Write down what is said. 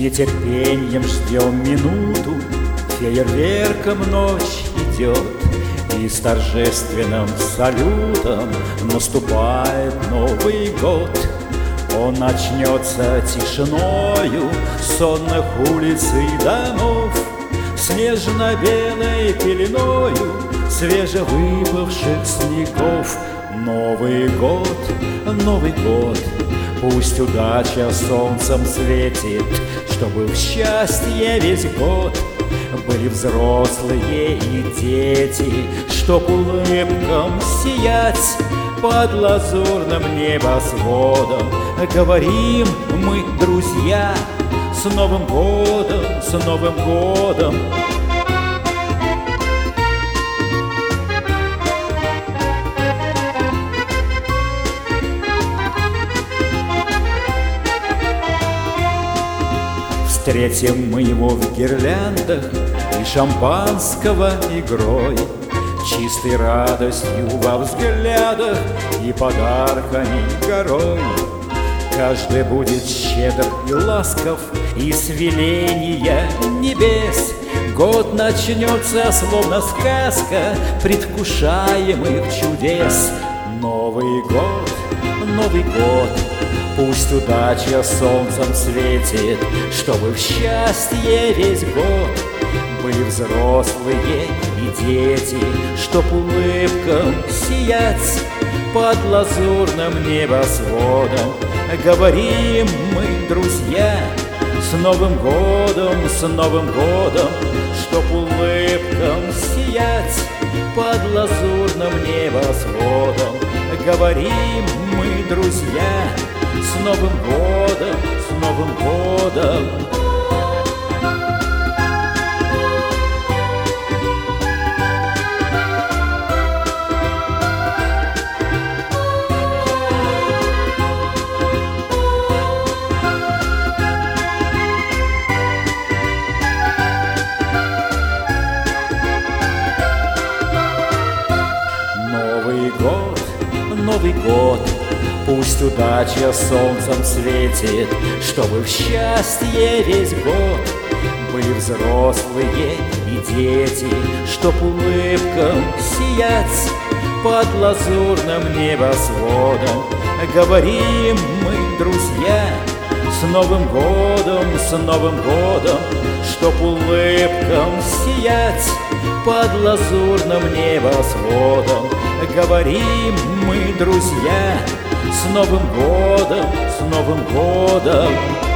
нетерпением ждем минуту, фейерверком ночь идет, и с торжественным салютом наступает Новый год. Он начнется тишиною сонных улиц и домов, снежно-белой пеленою свежевыпавших снегов. Новый год, Новый год, пусть удача солнцем светит, чтобы в счастье весь год были взрослые и дети, чтоб улыбкам сиять под лазурным небосводом. Говорим мы, друзья, с Новым годом, с Новым годом. Встретим мы его в гирляндах и шампанского игрой, чистой радостью во взглядах и подарками горой. Каждый будет щедр и ласков, и с веления небес год начнется, словно сказка предвкушаемых чудес. Новый год, Новый год, пусть удача солнцем светит, чтобы в счастье весь год были взрослые и дети, чтоб улыбкам сиять под лазурным небосводом. Говорим мы, друзья, с Новым годом, с Новым годом, чтоб улыбкам сиять под лазурным небосводом. Говорим мы, друзья, с Новым годом, с Новым годом. Новый год, Новый год, пусть удача солнцем светит, чтобы в счастье весь год были взрослые и дети, чтоб улыбкам сиять под лазурным небосводом. Говорим мы, друзья, с Новым годом, с Новым годом, чтоб улыбкам сиять под лазурным небосводом. Говорим мы, друзья, с Новым годом, с Новым годом.